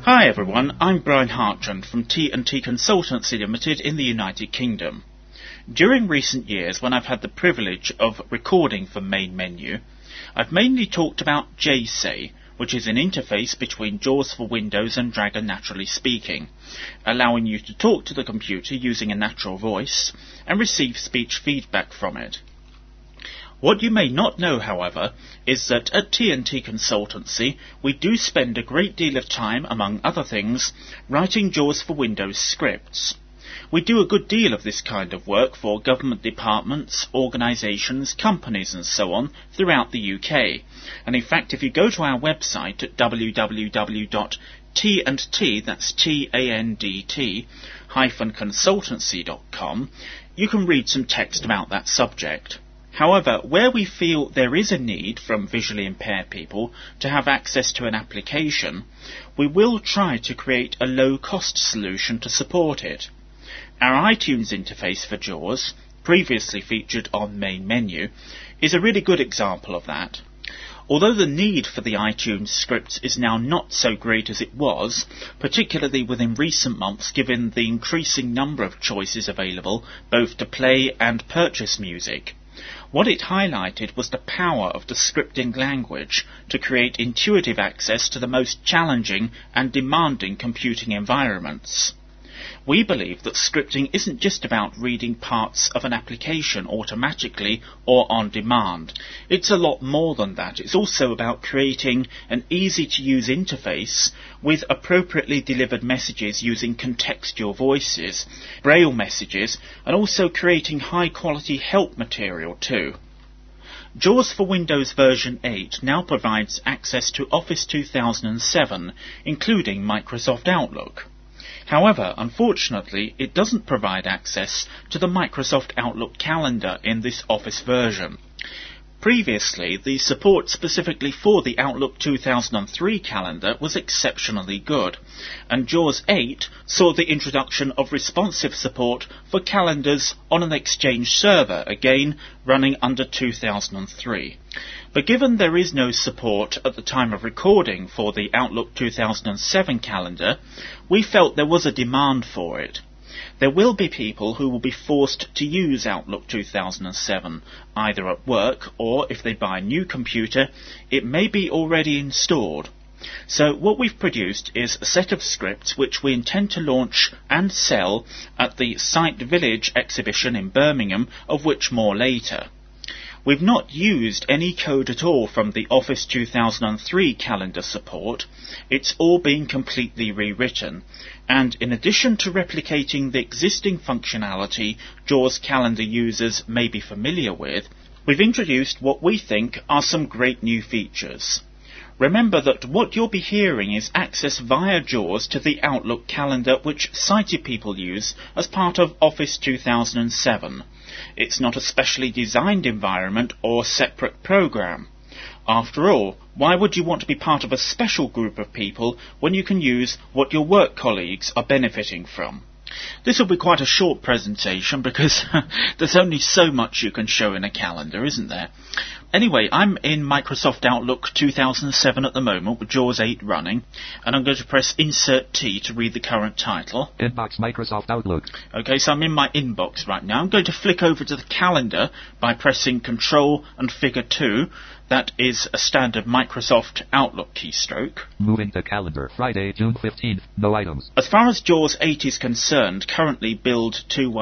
Hi everyone, I'm Brian Hartran from T&T Consultancy Limited in the United Kingdom. During recent years, when I've had the privilege of recording for Main Menu, I've mainly talked about JSay, which is an interface between JAWS for Windows and Dragon Naturally Speaking, allowing you to talk to the computer using a natural voice and receive speech feedback from it. What you may not know, however, is that at T&T Consultancy we do spend a great deal of time, among other things, writing JAWS for Windows scripts. We do a good deal of this kind of work for government departments, organisations, companies and so on throughout the UK. And in fact, if you go to our website at www.t&t, that's T-A-N-D-T, -consultancy.com, you can read some text about that subject. However, where we feel there is a need from visually impaired people to have access to an application, we will try to create a low-cost solution to support it. Our iTunes interface for JAWS, previously featured on Main Menu, is a really good example of that. Although the need for the iTunes scripts is now not so great as it was, particularly within recent months given the increasing number of choices available both to play and purchase music, what it highlighted was the power of the scripting language to create intuitive access to the most challenging and demanding computing environments. We believe that scripting isn't just about reading parts of an application automatically or on demand. It's a lot more than that. It's also about creating an easy-to-use interface with appropriately delivered messages using contextual voices, braille messages, and also creating high-quality help material too. JAWS for Windows version 8 now provides access to Office 2007, including Microsoft Outlook. However, unfortunately, it doesn't provide access to the Microsoft Outlook calendar in this Office version. Previously, the support specifically for the Outlook 2003 calendar was exceptionally good, and JAWS 8 saw the introduction of responsive support for calendars on an Exchange server, again running under 2003. But given there is no support at the time of recording for the Outlook 2007 calendar, we felt there was a demand for it. There will be people who will be forced to use Outlook 2007, either at work or, if they buy a new computer, it may be already installed. So what we've produced is a set of scripts which we intend to launch and sell at the Site Village exhibition in Birmingham, of which more later. We've not used any code at all from the Office 2003 calendar support. It's all been completely rewritten. And in addition to replicating the existing functionality JAWS calendar users may be familiar with, we've introduced what we think are some great new features. Remember that what you'll be hearing is access via JAWS to the Outlook calendar which sighted people use as part of Office 2007. It's not a specially designed environment or separate program. After all, why would you want to be part of a special group of people when you can use what your work colleagues are benefiting from? This will be quite a short presentation because there's only so much you can show in a calendar, isn't there? Anyway, I'm in Microsoft Outlook 2007 at the moment with JAWS 8 running, and I'm going to press Insert T to read the current title. Inbox Microsoft Outlook. Okay, so I'm in my inbox right now. I'm going to flick over to the calendar by pressing Control and Figure 2. That is a standard Microsoft Outlook keystroke. Moving to calendar, Friday, June 15th, no items. As far as JAWS 8 is concerned, currently build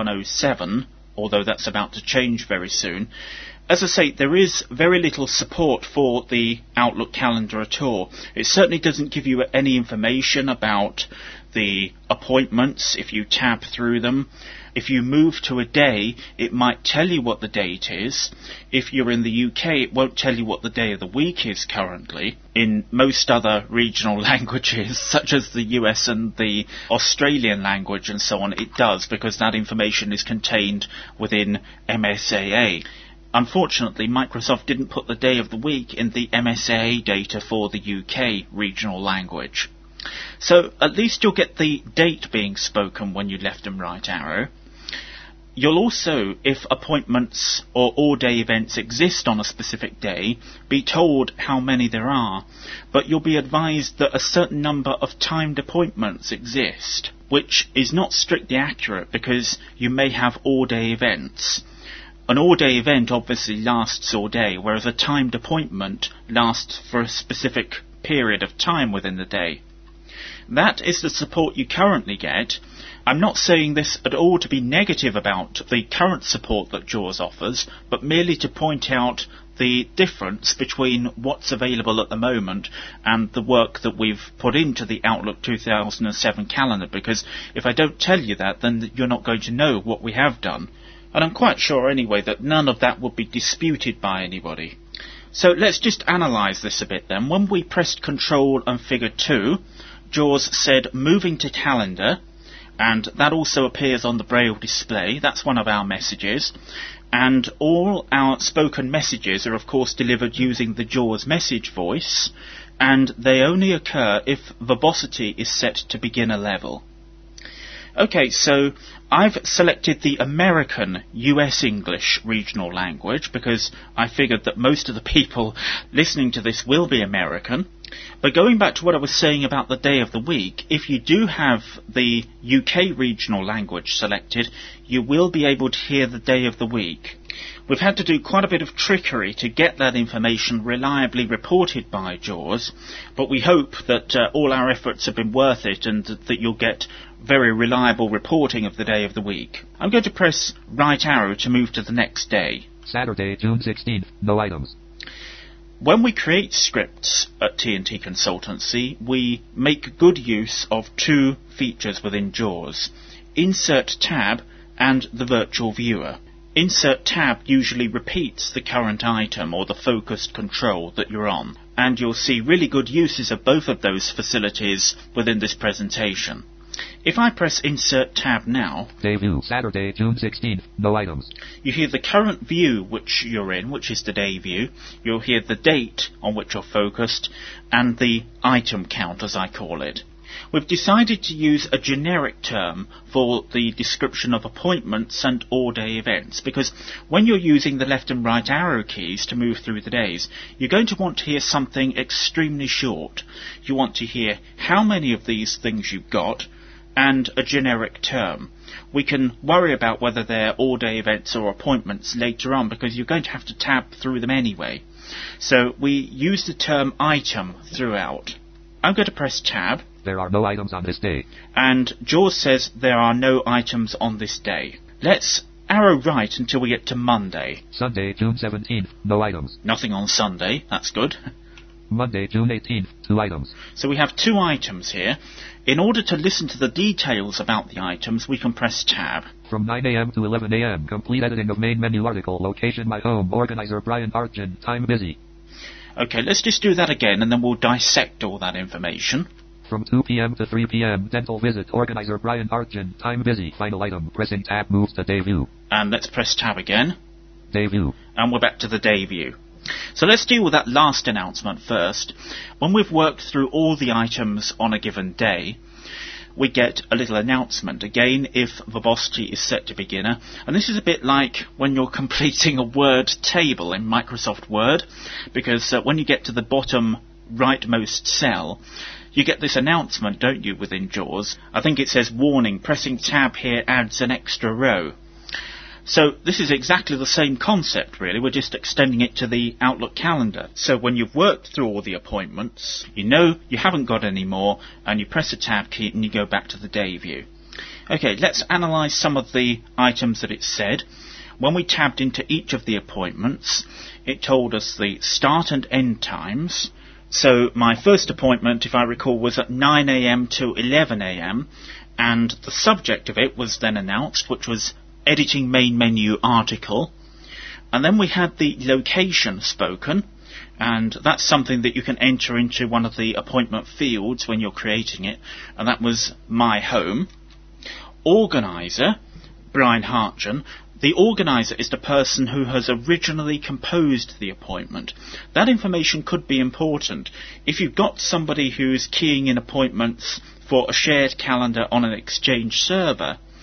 2107, although that's about to change very soon. As I say, there is very little support for the Outlook calendar at all. It certainly doesn't give you any information about the appointments if you tab through them. If you move to a day, it might tell you what the date is. If you're in the UK, it won't tell you what the day of the week is currently. In most other regional languages, such as the US and the Australian language and so on, it does, because that information is contained within MSAA. Unfortunately, Microsoft didn't put the day of the week in the MSAA data for the UK regional language. So at least you'll get the date being spoken when you left and right arrow. You'll also, if appointments or all-day events exist on a specific day, be told how many there are, but you'll be advised that a certain number of timed appointments exist, which is not strictly accurate because you may have all-day events. An all-day event obviously lasts all day, whereas a timed appointment lasts for a specific period of time within the day. That is the support you currently get. I'm not saying this at all to be negative about the current support that JAWS offers, but merely to point out the difference between what's available at the moment and the work that we've put into the Outlook 2007 calendar, because if I don't tell you that, then you're not going to know what we have done. And I'm quite sure anyway that none of that would be disputed by anybody. So let's just analyse this a bit then. When we pressed Control and Figure 2, JAWS said moving to calendar, and that also appears on the Braille display. That's one of our messages. And all our spoken messages are of course delivered using the JAWS message voice, and they only occur if verbosity is set to beginner level. Okay, so I've selected the American US English regional language because I figured that most of the people listening to this will be American. But going back to what I was saying about the day of the week, if you do have the UK regional language selected, you will be able to hear the day of the week. We've had to do quite a bit of trickery to get that information reliably reported by JAWS, but we hope that all our efforts have been worth it and that you'll get very reliable reporting of the day of the week. I'm going to press right arrow to move to the next day. Saturday, June 16th, no items. When we create scripts at TNT Consultancy, we make good use of two features within JAWS: Insert Tab and the Virtual Viewer. Insert Tab usually repeats the current item or the focused control that you're on, and you'll see really good uses of both of those facilities within this presentation. If I press Insert Tab now, Day view, Saturday, June 16th, no items. You hear the current view which you're in, which is the day view. You'll hear the date on which you're focused, and the item count, as I call it. We've decided to use a generic term for the description of appointments and all-day events, because when you're using the left and right arrow keys to move through the days, you're going to want to hear something extremely short. You want to hear how many of these things you've got, and a generic term. We can worry about whether they're all-day events or appointments later on, because you're going to have to tab through them anyway. So we use the term item throughout. I'm going to press Tab. There are no items on this day. And JAWS says there are no items on this day. Let's arrow right until we get to Monday. Sunday, June 17th, no items. Nothing on Sunday, that's good. Monday, June 18th, 2 items. So we have 2 items here. In order to listen to the details about the items, we can press Tab. From 9 a.m. to 11 a.m., complete editing of main menu article, location my home, organizer Brian Argent, time busy. Okay, let's just do that again and then we'll dissect all that information. From 2 p.m. to 3 p.m., dental visit, organizer Brian Argent, time busy, final item, pressing Tab moves to day view. And let's press Tab again. Day view. And we're back to the day view. So let's deal with that last announcement first. When we've worked through all the items on a given day, we get a little announcement, again if verbosity is set to beginner. And this is a bit like when you're completing a Word table in Microsoft Word, because when you get to the bottom rightmost cell, you get this announcement, don't you, within JAWS? I think it says, warning, pressing Tab here adds an extra row. So this is exactly the same concept, really. We're just extending it to the Outlook calendar. So when you've worked through all the appointments, you know you haven't got any more, and you press the Tab key and you go back to the day view. Okay, let's analyse some of the items that it said. When we tabbed into each of the appointments, it told us the start and end times. So my first appointment, if I recall, was at 9 a.m. to 11 a.m. and the subject of it was then announced, which was editing main menu article. And then we had the location spoken, and that's something that you can enter into one of the appointment fields when you're creating it, and that was my home. Organizer, Brian Hartgen. The organizer is the person who has originally composed the appointment. That information could be important. If you've got somebody who's keying in appointments for a shared calendar on an Exchange server,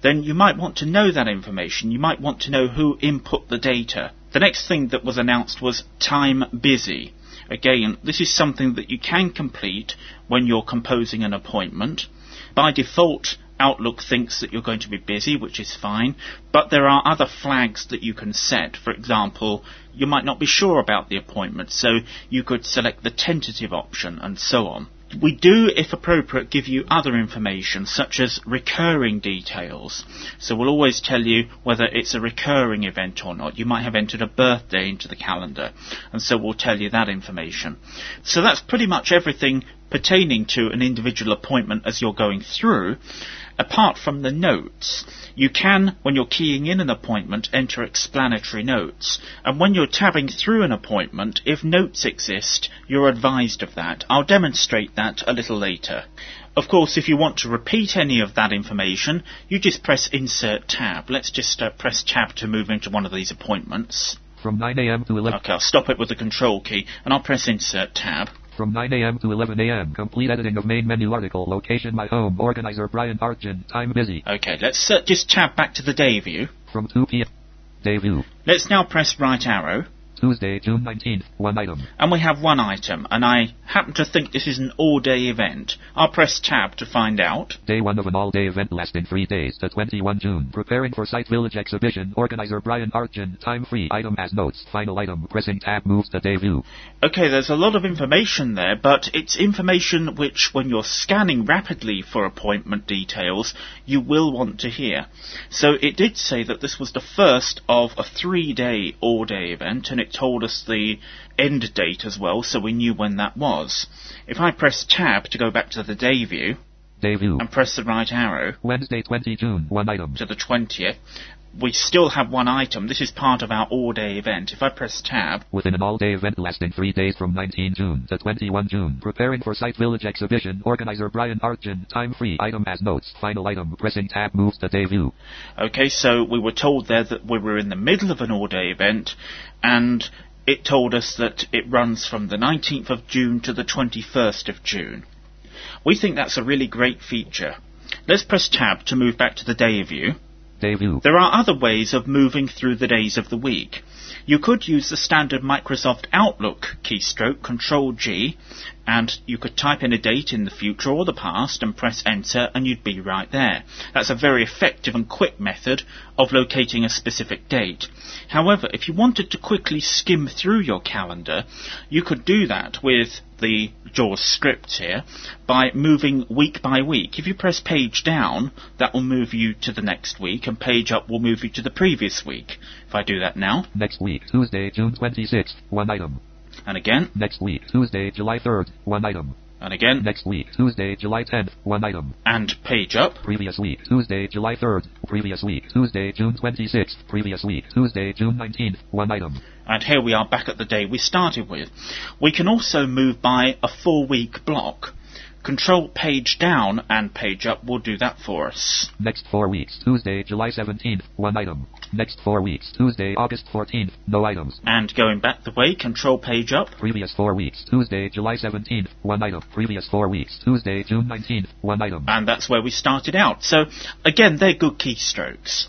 then you might want to know that information. You might want to know who input the data. The next thing that was announced was time busy. Again, this is something that you can complete when you're composing an appointment. By default, Outlook thinks that you're going to be busy, which is fine, but there are other flags that you can set. For example, you might not be sure about the appointment, so you could select the tentative option and so on. We do, if appropriate, give you other information, such as recurring details. So we'll always tell you whether it's a recurring event or not. You might have entered a birthday into the calendar, and so we'll tell you that information. So that's pretty much everything pertaining to an individual appointment as you're going through. Apart from the notes, you can, when you're keying in an appointment, enter explanatory notes. And when you're tabbing through an appointment, if notes exist, you're advised of that. I'll demonstrate that a little later. Of course, if you want to repeat any of that information, you just press Insert Tab. Let's just press Tab to move into one of these appointments. From 9 a.m. to 11. Okay, I'll stop it with the Control key, and I'll press Insert Tab. From 9 a.m. to 11 a.m. Complete editing of main menu article. Location my home. Organizer Brian Argent. Time busy. Okay, let's just tab back to the day view. From 2 p.m. Day view. Let's now press right arrow. Tuesday, June 19th. One item. And we have one item, and I happen to think this is an all-day event. I'll press Tab to find out. Day 1 of an all-day event lasting 3 days to 21 June. Preparing for Site Village exhibition. Organizer Brian Argent. Time free. Item as notes. Final item. Pressing Tab moves to day view. Okay, there's a lot of information there, but it's information which, when you're scanning rapidly for appointment details, you will want to hear. So it did say that this was the first of a 3-day all-day event, and it told us the end date as well, so we knew when that was. If I press Tab to go back to the day view, and press the right arrow, Wednesday, 20 June, one item, to the 20th, we still have one item. This is part of our all-day event. If I press Tab, within an all-day event lasting 3 days from 19 June to 21 June. Preparing for Site Village exhibition. Organizer Brian Argent. Time free. Item as notes. Final item. Pressing Tab moves to day view. Okay, so we were told there that we were in the middle of an all-day event, and it told us that it runs from the 19th of June to the 21st of June. We think that's a really great feature. Let's press Tab to move back to the day view. Day view. There are other ways of moving through the days of the week. You could use the standard Microsoft Outlook keystroke, Control-G, and you could type in a date in the future or the past and press Enter, and you'd be right there. That's a very effective and quick method of locating a specific date. However, if you wanted to quickly skim through your calendar, you could do that with the JAWS script here by moving week by week. If you press page down, that will move you to the next week, and page up will move you to the previous week. If I do that now. Next week, Tuesday, June 26th, one item. And again. Next week, Tuesday, July 3rd, one item. And again. Next week, Tuesday, July 10th, one item. And page up. Previous week, Tuesday, July 3rd. Previous week, Tuesday, June 26th. Previous week, Tuesday, June 19th, one item. And here we are back at the day we started with. We can also move by a 4-week block. Control page down and page up will do that for us. Next 4 weeks, Tuesday, July 17th, one item. Next 4 weeks, Tuesday, August 14th, no items. And going back the way, control page up. Previous 4 weeks, Tuesday, July 17th, one item. Previous 4 weeks, Tuesday, June 19th, one item. And that's where we started out. So, again, they're good keystrokes.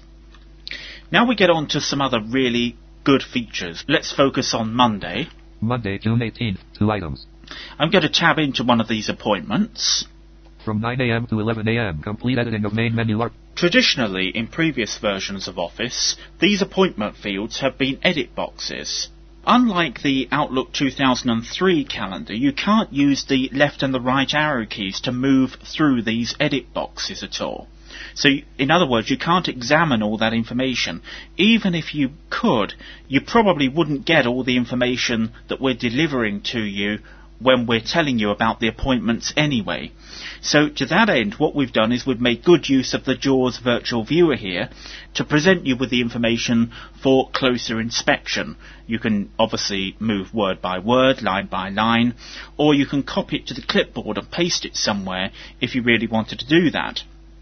Now we get on to some other really good features. Let's focus on Monday. Monday, June 18th, 2 items. I'm going to tab into one of these appointments. From 9 a.m. to 11 a.m. Complete editing of main menu. Traditionally, in previous versions of Office, these appointment fields have been edit boxes. Unlike the Outlook 2003 calendar, you can't use the left and the right arrow keys to move through these edit boxes at all. So, in other words, you can't examine all that information. Even if you could, you probably wouldn't get all the information that we're delivering to you when we're telling you about the appointments anyway. So to that end, what we've done is we've made good use of the JAWS virtual viewer here to present you with the information for closer inspection. You can obviously move word by word, line by line, or you can copy it to the clipboard and paste it somewhere if you really wanted to do that.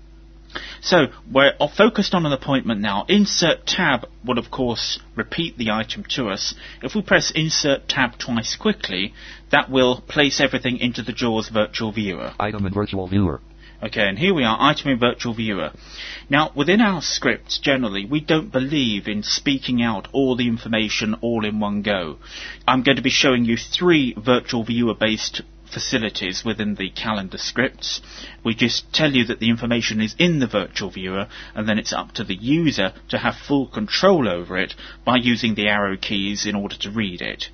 So, we're focused on an appointment now. Insert Tab will, of course, repeat the item to us. If we press Insert Tab twice quickly, that will place everything into the JAWS Virtual Viewer. Item in Virtual Viewer. Okay, and here we are, item in Virtual Viewer. Now, within our scripts, generally, we don't believe in speaking out all the information all in one go. I'm going to be showing you 3 Virtual Viewer-based facilities within the calendar scripts. We just tell you that the information is in the Virtual Viewer, and then it's up to the user to have full control over it by using the arrow keys in order to read it.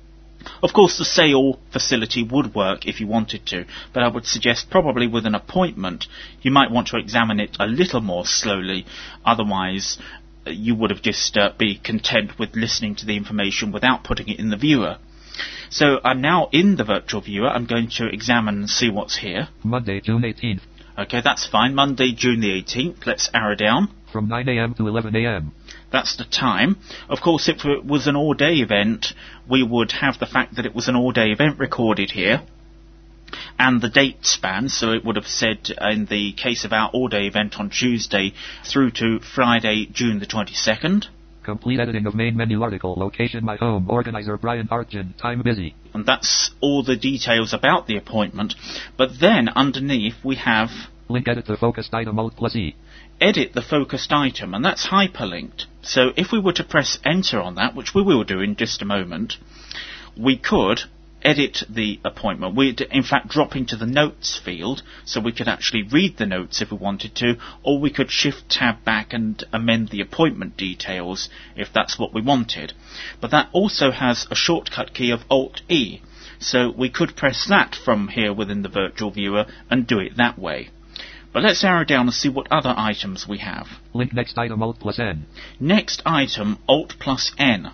Of course, the Say All facility would work if you wanted to, but I would suggest probably with an appointment you might want to examine it a little more slowly, otherwise you would have just be content with listening to the information without putting it in the viewer. So I'm now in the Virtual Viewer. I'm going to examine and see what's here. Monday, June 18th. Okay, that's fine. Monday, June the 18th. Let's arrow down. From 9 a.m. to 11 a.m. That's the time. Of course, if it was an all-day event, we would have the fact that it was an all-day event recorded here, and the date span, so it would have said, in the case of our all-day event on Tuesday, through to Friday, June the 22nd. Complete editing of main menu article, location my home, organizer Brian Artgen, time busy. And that's all the details about the appointment. But then, underneath, we have... Link edit the focused item, Alt+E. Edit the focused item, and that's hyperlinked. So if we were to press enter on that, which we will do in just a moment, we could edit the appointment. We'd in fact drop into the notes field, so we could actually read the notes if we wanted to, or we could shift tab back and amend the appointment details if that's what we wanted. But that also has a shortcut key of Alt-E, so we could press that from here within the Virtual Viewer and do it that way. But let's arrow down and see what other items we have. Link next item, Alt+N. Next item, Alt+N.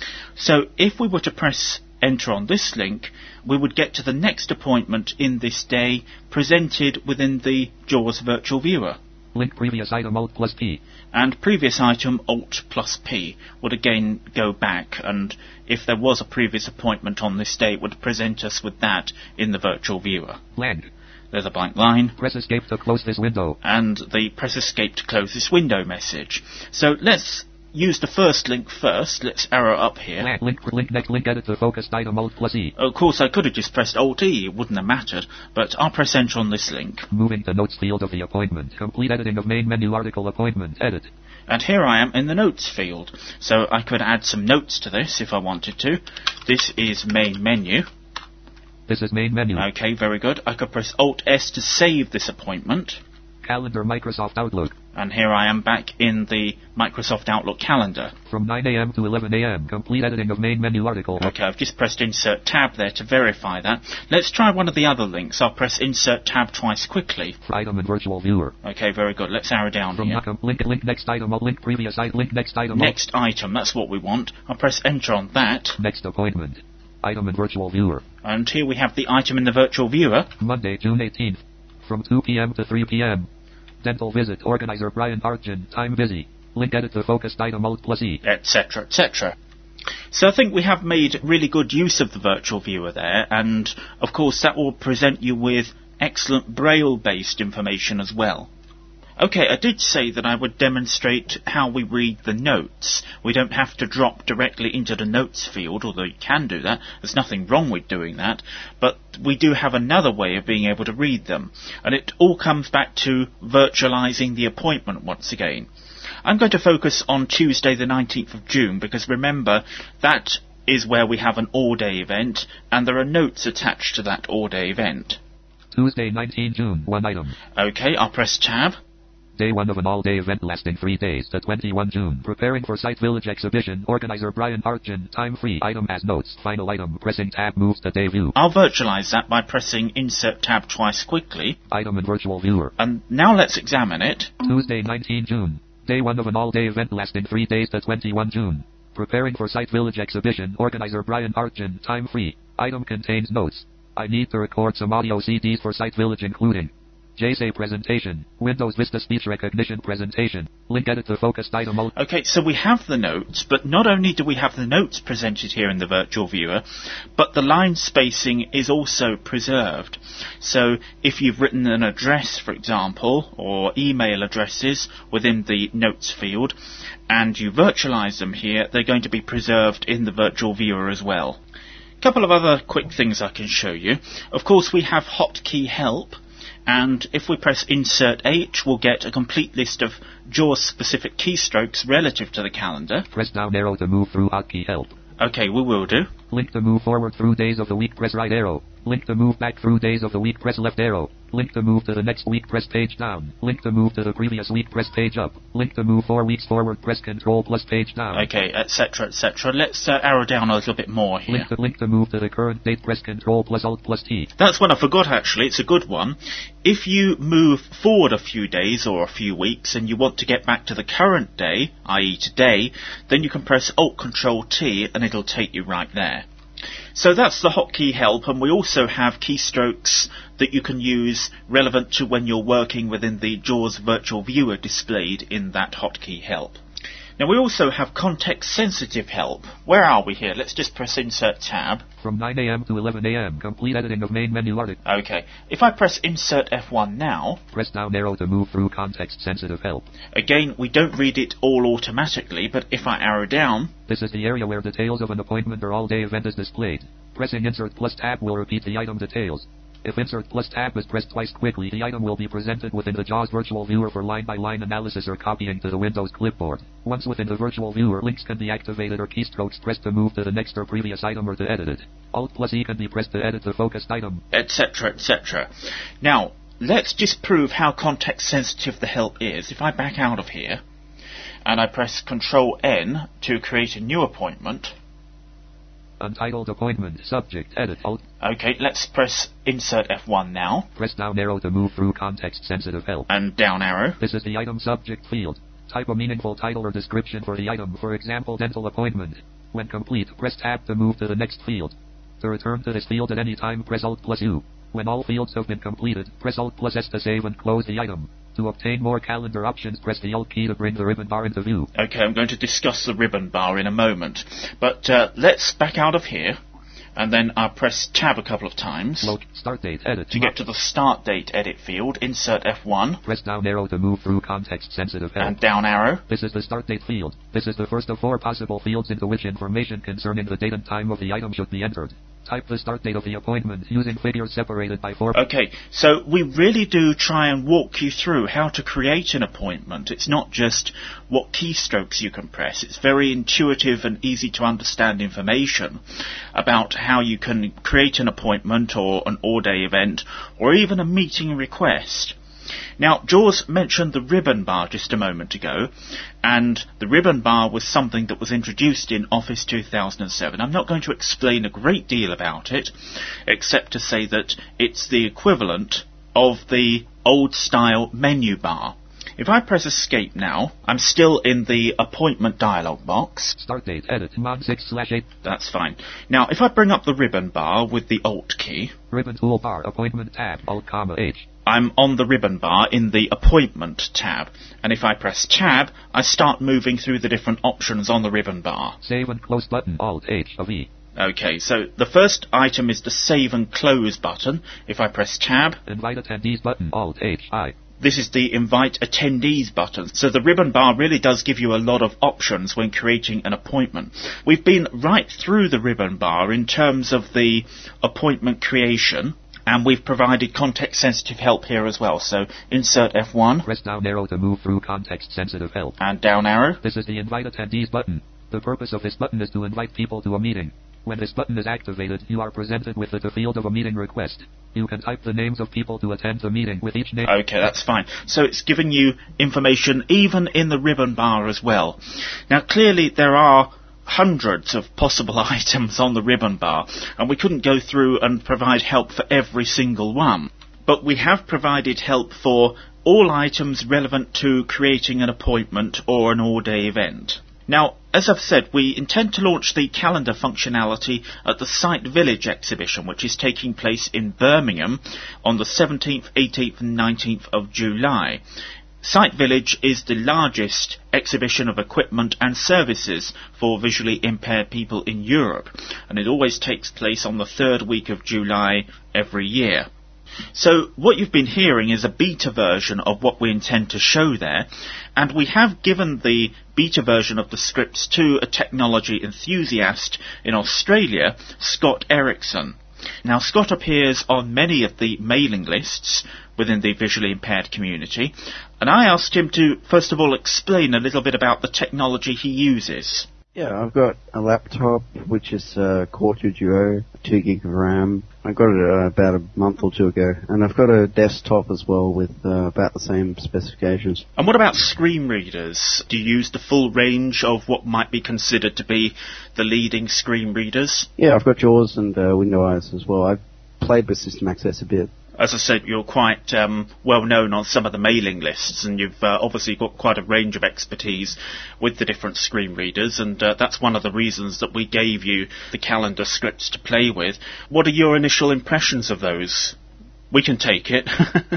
So if we were to press enter on this link, we would get to the next appointment in this day presented within the JAWS Virtual Viewer. Link previous item, Alt+P. And previous item, Alt+P, would again go back, and if there was a previous appointment on this day, it would present us with that in the Virtual Viewer. Blank. There's a blank line. Press escape to close this window. And the press escape to close this window message. So let's use the first link first. Let's arrow up here. Link next link edit the focused item, Alt+E. Of course, I could have just pressed Alt-E. It wouldn't have mattered. But I'll press enter on this link. Moving the notes field of the appointment. Complete editing of main menu article appointment. Edit. And here I am in the notes field. So I could add some notes to this if I wanted to. This is main menu. This is main menu. Okay, very good. I could press Alt-S to save this appointment. Calendar, Microsoft Outlook. And here I am back in the Microsoft Outlook calendar. From 9 a.m. to 11 a.m. Complete editing of main menu article. Okay, I've just pressed Insert Tab there to verify that. Let's try one of the other links. I'll press Insert Tab twice quickly. For item in Virtual Viewer. Okay, very good. Let's arrow down From here. Link next item, link previous item, link next item. Next item, that's what we want. I'll press Enter on that. Next appointment. Item in Virtual Viewer. And here we have the item in the Virtual Viewer. Monday, June 18th. From 2 p.m. to 3 p.m. Dental visit, organizer Brian Artgen, time busy. Link edit the focused item, Alt+E. Etc., etc. So I think we have made really good use of the Virtual Viewer there, and of course that will present you with excellent Braille-based information as well. Okay, I did say that I would demonstrate how we read the notes. We don't have to drop directly into the notes field, although you can do that. There's nothing wrong with doing that. But we do have another way of being able to read them. And it all comes back to virtualizing the appointment once again. I'm going to focus on Tuesday the 19th of June, because remember, that is where we have an all-day event, and there are notes attached to that all-day event. Tuesday, 19 June, one item. Okay, I'll press Tab. Day 1 of an all-day event lasting 3 days, the 21 June. Preparing for Site Village exhibition. Organizer Brian Artgen. Time free. Item as notes. Final item. Pressing tab moves to day view. I'll virtualize that by pressing Insert Tab twice quickly. Item in Virtual Viewer. And now let's examine it. Tuesday, 19 June. Day 1 of an all-day event lasting 3 days, the 21 June. Preparing for Site Village exhibition. Organizer Brian Artgen. Time free. Item contains notes. I need to record some audio CDs for Site Village, including JSA presentation, Windows Vista speech recognition presentation, link edit the focused item. Okay, so we have the notes, but not only do we have the notes presented here in the Virtual Viewer, but the line spacing is also preserved. So if you've written an address, for example, or email addresses within the notes field, and you virtualize them here, they're going to be preserved in the Virtual Viewer as well. A couple of other quick things I can show you. Of course, we have hotkey help. And if we press Insert H, we'll get a complete list of JAWS-specific keystrokes relative to the calendar. Press down arrow to move through hotkey help. Okay, we will do. Link to move forward through days of the week, press right arrow. Link to move back through days of the week, press left arrow. Link to move to the next week, press page down. Link to move to the previous week, press page up. Link to move 4 weeks forward, press Control plus page down. Okay, etc., etc. Let's arrow down a little bit more here. Link to move to the current date, press Control plus Alt plus T. That's one I forgot, actually. It's a good one. If you move forward a few days or a few weeks and you want to get back to the current day, i.e. today, then you can press Alt Control T and it'll take you right there. So that's the hotkey help, and we also have keystrokes that you can use relevant to when you're working within the JAWS virtual viewer displayed in that hotkey help. Now we also have context-sensitive help. Where are we here? Let's just press Insert Tab. From 9 a.m. to 11 a.m. Complete editing of main menu article. Okay. If I press Insert F1 now... Press down arrow to move through context-sensitive help. Again, we don't read it all automatically, but if I arrow down... This is the area where details of an appointment or all-day event is displayed. Pressing Insert plus Tab will repeat the item details. If Insert plus Tab is pressed twice quickly, the item will be presented within the JAWS Virtual Viewer for line-by-line analysis or copying to the Windows clipboard. Once within the Virtual Viewer, links can be activated or keystrokes pressed to move to the next or previous item or to edit it. Alt plus E can be pressed to edit the focused item, etc., etc. Now, let's just prove how context-sensitive the help is. If I back out of here, and I press Control N to create a new appointment... Untitled appointment, subject, edit, alt. Okay, let's press Insert F1 now. Press down arrow to move through context-sensitive help. And down arrow. This is the item subject field. Type a meaningful title or description for the item, for example, dental appointment. When complete, press Tab to move to the next field. To return to this field at any time, press Alt plus U. When all fields have been completed, press Alt plus S to save and close the item. To obtain more calendar options, press the Alt key to bring the ribbon bar into view. Okay, I'm going to discuss the ribbon bar in a moment. But let's back out of here, and then I'll press Tab a couple of times. Look, start date, edit. To get to the start date edit field, Insert F1. Press down arrow to move through context-sensitive help. And down arrow. This is the start date field. This is the first of 4 possible fields into which information concerning the date and time of the item should be entered. Type the start date of the appointment using figures separated by 4. Okay, so we really do try and walk you through how to create an appointment. It's not just what keystrokes you can press. It's very intuitive and easy to understand information about how you can create an appointment or an all-day event or even a meeting request. Now, JAWS mentioned the ribbon bar just a moment ago, and the ribbon bar was something that was introduced in Office 2007. I'm not going to explain a great deal about it, except to say that it's the equivalent of the old-style menu bar. If I press Escape now, I'm still in the appointment dialog box. Start date, edit, mod 6/8. That's fine. Now, if I bring up the ribbon bar with the Alt key... Ribbon toolbar, appointment tab, Alt, H. I'm on the ribbon bar in the Appointment tab, and if I press Tab, I start moving through the different options on the ribbon bar. Save and close button, Alt H of E. Okay, so the first item is the Save and Close button. If I press Tab... Invite attendees button, Alt H I. This is the Invite Attendees button. So the ribbon bar really does give you a lot of options when creating an appointment. We've been right through the ribbon bar in terms of the appointment creation, and we've provided context-sensitive help here as well. So Insert F1. Press down arrow to move through context-sensitive help. And down arrow. This is the Invite Attendees button. The purpose of this button is to invite people to a meeting. When this button is activated, you are presented with the field of a meeting request. You can type the names of people to attend the meeting with each name. Okay, that's fine. So it's giving you information even in the ribbon bar as well. Now clearly there are hundreds of possible items on the ribbon bar, and we couldn't go through and provide help for every single one. But we have provided help for all items relevant to creating an appointment or an all-day event. Now, as I've said, we intend to launch the calendar functionality at the Site Village exhibition, which is taking place in Birmingham on the 17th, 18th and 19th of July. Site Village is the largest exhibition of equipment and services for visually impaired people in Europe, and it always takes place on the 3rd week of July every year. So what you've been hearing is a beta version of what we intend to show there, and we have given the beta version of the scripts to a technology enthusiast in Australia, Scott Erickson. Now, Scott appears on many of the mailing lists within the visually impaired community, and I asked him to, first of all, explain a little bit about the technology he uses. Yeah, I've got a laptop, which is a Quarto Duo, 2 gig of RAM. I got it about a month or two ago, and I've got a desktop as well with about the same specifications. And what about screen readers? Do you use the full range of what might be considered to be the leading screen readers? Yeah, I've got JAWS and Window-Eyes as well. I've played with System Access a bit. As I said, you're quite well known on some of the mailing lists, and you've obviously got quite a range of expertise with the different screen readers, and that's one of the reasons that we gave you the calendar scripts to play with. What are your initial impressions of those? We can take it.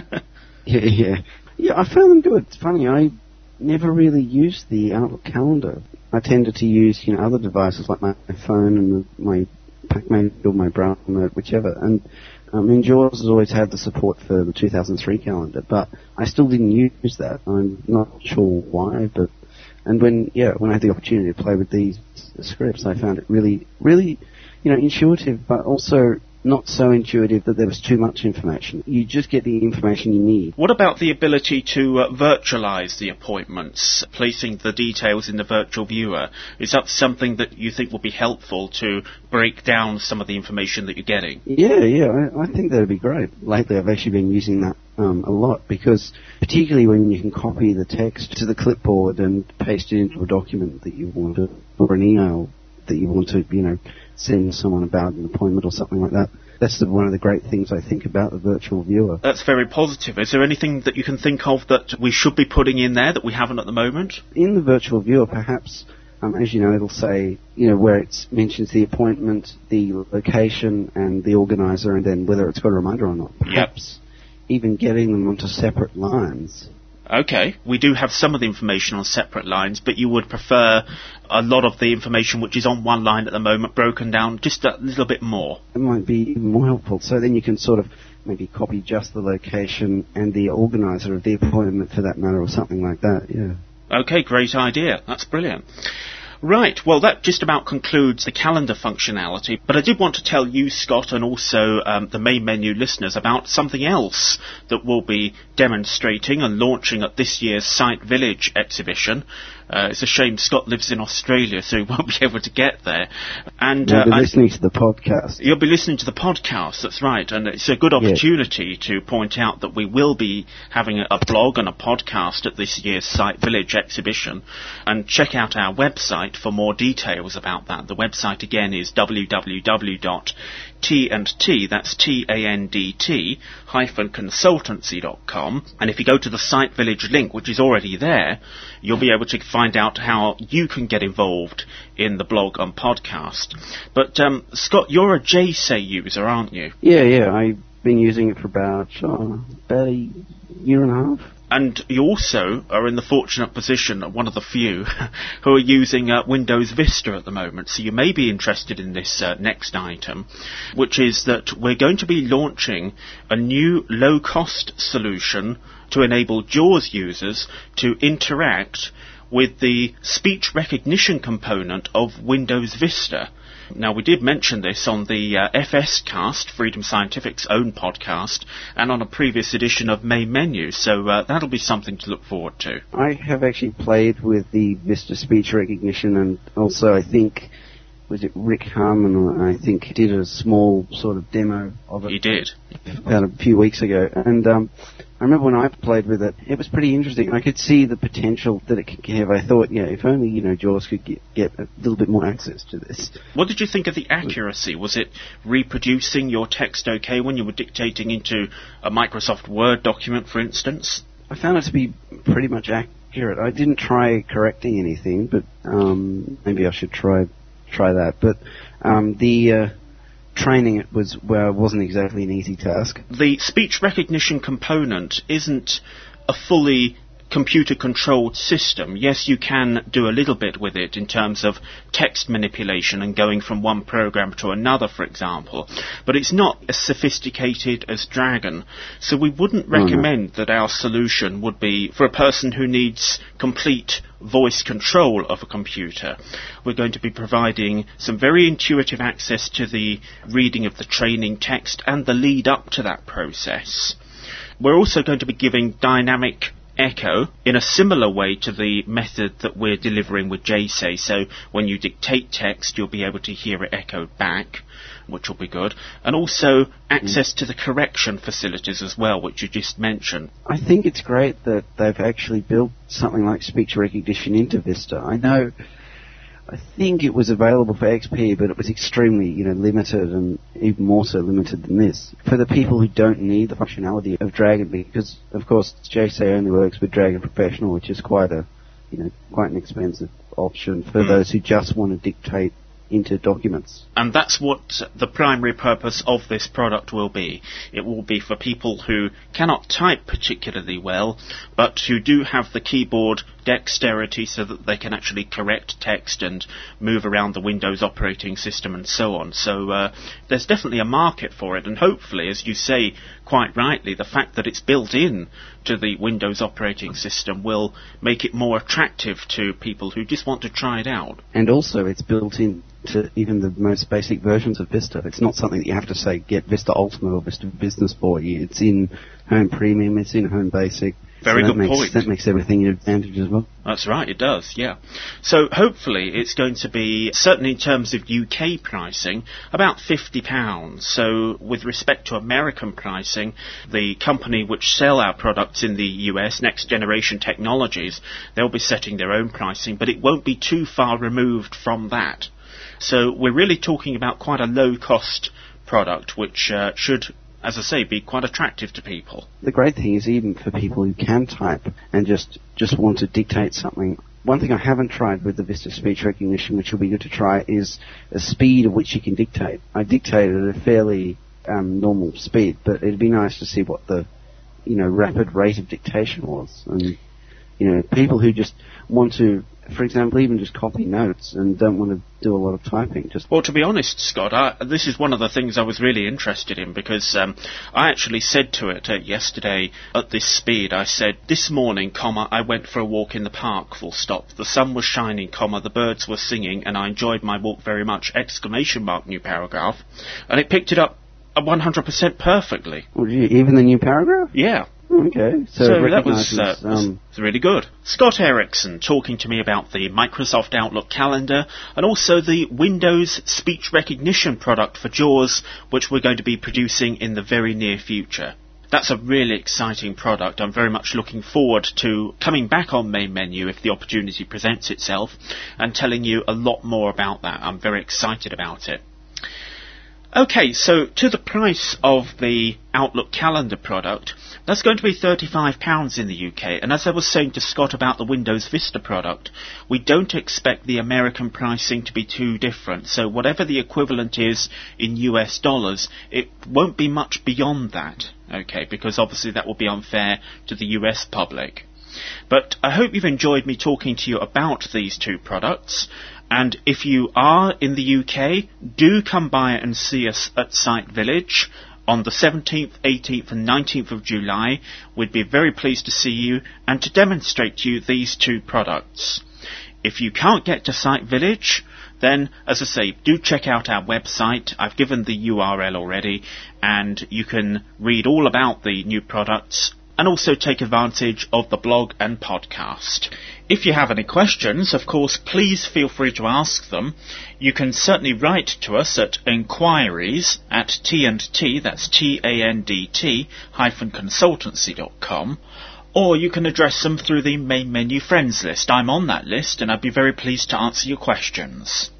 Yeah, I found them good. It's funny, I never really used the Outlook calendar. I tended to use, other devices like my phone and my PacMate or my Braille Note, whichever, and JAWS has always had the support for the 2003 calendar, but I still didn't use that. I'm not sure why, and when I had the opportunity to play with these scripts, I found it really, really, intuitive, but also not so intuitive that there was too much information. You just get the information you need. What about the ability to virtualize the appointments, placing the details in the virtual viewer? Is that something that you think will be helpful to break down some of the information that you're getting? Yeah, I think that would be great. Lately I've actually been using that a lot, because particularly when you can copy the text to the clipboard and paste it into a document that you want to, or an email that you want to, send someone about an appointment or something like that. That's one of the great things I think about the virtual viewer. That's very positive. Is there anything that you can think of that we should be putting in there that we haven't at the moment? In the virtual viewer, perhaps, as you know, it'll say, where it mentions the appointment, the location, and the organizer, and then whether it's got a reminder or not. Perhaps even getting them onto separate lines. Okay, we do have some of the information on separate lines, but you would prefer a lot of the information which is on one line at the moment broken down just a little bit more. It might be even more helpful. So then you can sort of maybe copy just the location and the organizer of the appointment for that matter, or something like that, yeah. Okay, great idea. That's brilliant. Right, well that just about concludes the calendar functionality, but I did want to tell you, Scott, and also the main menu listeners about something else that we'll be demonstrating and launching at this year's Site Village exhibition. It's a shame Scott lives in Australia, so he won't be able to get there. And you'll be listening to the podcast. You'll be listening to the podcast, that's right, and it's a good opportunity to point out that we will be having a blog and a podcast at this year's Site Village exhibition, and check out our website for more details about that. The website again is www.T&T, that's T-A-N-D-T, -consultancy.com, and if you go to the Site Village link, which is already there, you'll be able to find out how you can get involved in the blog and podcast. But, Scott, you're a JSay user, aren't you? Yeah, I've been using it for about a year and a half. And you also are in the fortunate position, one of the few, who are using Windows Vista at the moment. So you may be interested in this next item, which is that we're going to be launching a new low-cost solution to enable JAWS users to interact with the speech recognition component of Windows Vista. Now, we did mention this on the FS Cast, Freedom Scientific's own podcast, and on a previous edition of Main Menu, so that'll be something to look forward to. I have actually played with the Vista speech recognition, and also I think, was it Rick Harmon, I think, did a small sort of demo of it. He did. About a few weeks ago, and I remember when I played with it, it was pretty interesting. I could see the potential that it could have. I thought, if only, JAWS could get a little bit more access to this. What did you think of the accuracy? Was it reproducing your text okay when you were dictating into a Microsoft Word document, for instance? I found it to be pretty much accurate. I didn't try correcting anything, but maybe I should try that. But the training it wasn't exactly an easy task. The speech recognition component isn't a fully computer-controlled system, yes, you can do a little bit with it in terms of text manipulation and going from one program to another, for example, but it's not as sophisticated as Dragon. So we wouldn't recommend that our solution would be for a person who needs complete voice control of a computer. We're going to be providing some very intuitive access to the reading of the training text and the lead up to that process. We're also going to be giving dynamic echo in a similar way to the method that we're delivering with JSay. So when you dictate text, you'll be able to hear it echoed back, which will be good. And also access to the correction facilities as well, which you just mentioned. I think it's great that they've actually built something like speech recognition into Vista. I think it was available for XP, but it was extremely, limited, and even more so limited than this. For the people who don't need the functionality of Dragon, because, of course, JSay only works with Dragon Professional, which is quite an expensive option for those who just want to dictate into documents. And that's what the primary purpose of this product will be. It will be for people who cannot type particularly well, but who do have the keyboard dexterity so that they can actually correct text and move around the Windows operating system and so on. So there's definitely a market for it, and hopefully, as you say quite rightly, the fact that it's built in to the Windows operating system will make it more attractive to people who just want to try it out. And also it's built in to even the most basic versions of Vista. It's not something that you have to say, get Vista Ultimate or Vista Business for you. It's in Home Premium, it's in Home Basic. Very good point. That makes everything an advantage as well. That's right, it does, yeah. So hopefully it's going to be, certainly in terms of UK pricing, about £50. So with respect to American pricing, the company which sell our products in the US, Next Generation Technologies, they'll be setting their own pricing, but it won't be too far removed from that. So we're really talking about quite a low-cost product, which should, as I say, be quite attractive to people. The great thing is, even for people who can type and just want to dictate something, one thing I haven't tried with the Vista speech recognition, which will be good to try, is the speed at which you can dictate. I dictated at a fairly normal speed, but it'd be nice to see what the rapid rate of dictation was. And people who just want to, for example, even just copy notes and don't want to do a lot of typing. Well, to be honest, Scott, this is one of the things I was really interested in, because I actually said to it yesterday at this speed, I said, this morning, I went for a walk in the park, full stop. The sun was shining, the birds were singing, and I enjoyed my walk very much, ! New paragraph. And it picked it up 100% perfectly. Even the new paragraph? Yeah. Okay, so that was really good. Scott Erickson talking to me about the Microsoft Outlook calendar and also the Windows speech recognition product for JAWS, which we're going to be producing in the very near future. That's a really exciting product. I'm very much looking forward to coming back on Main Menu if the opportunity presents itself and telling you a lot more about that. I'm very excited about it. Okay, so to the price of the Outlook calendar product, that's going to be £35 in the UK, and as I was saying to Scott about the Windows Vista product, we don't expect the American pricing to be too different, so whatever the equivalent is in US dollars, it won't be much beyond that, okay, because obviously that will be unfair to the US public. But I hope you've enjoyed me talking to you about these two products. And if you are in the UK, do come by and see us at Site Village on the 17th, 18th and 19th of July. We'd be very pleased to see you and to demonstrate to you these two products. If you can't get to Site Village, then, as I say, do check out our website. I've given the URL already, and you can read all about the new products and also take advantage of the blog and podcast. If you have any questions, of course, please feel free to ask them. You can certainly write to us at enquiries@T&T, that's TANDT-consultancy.com, or you can address them through the Main Menu Friends list. I'm on that list, and I'd be very pleased to answer your questions.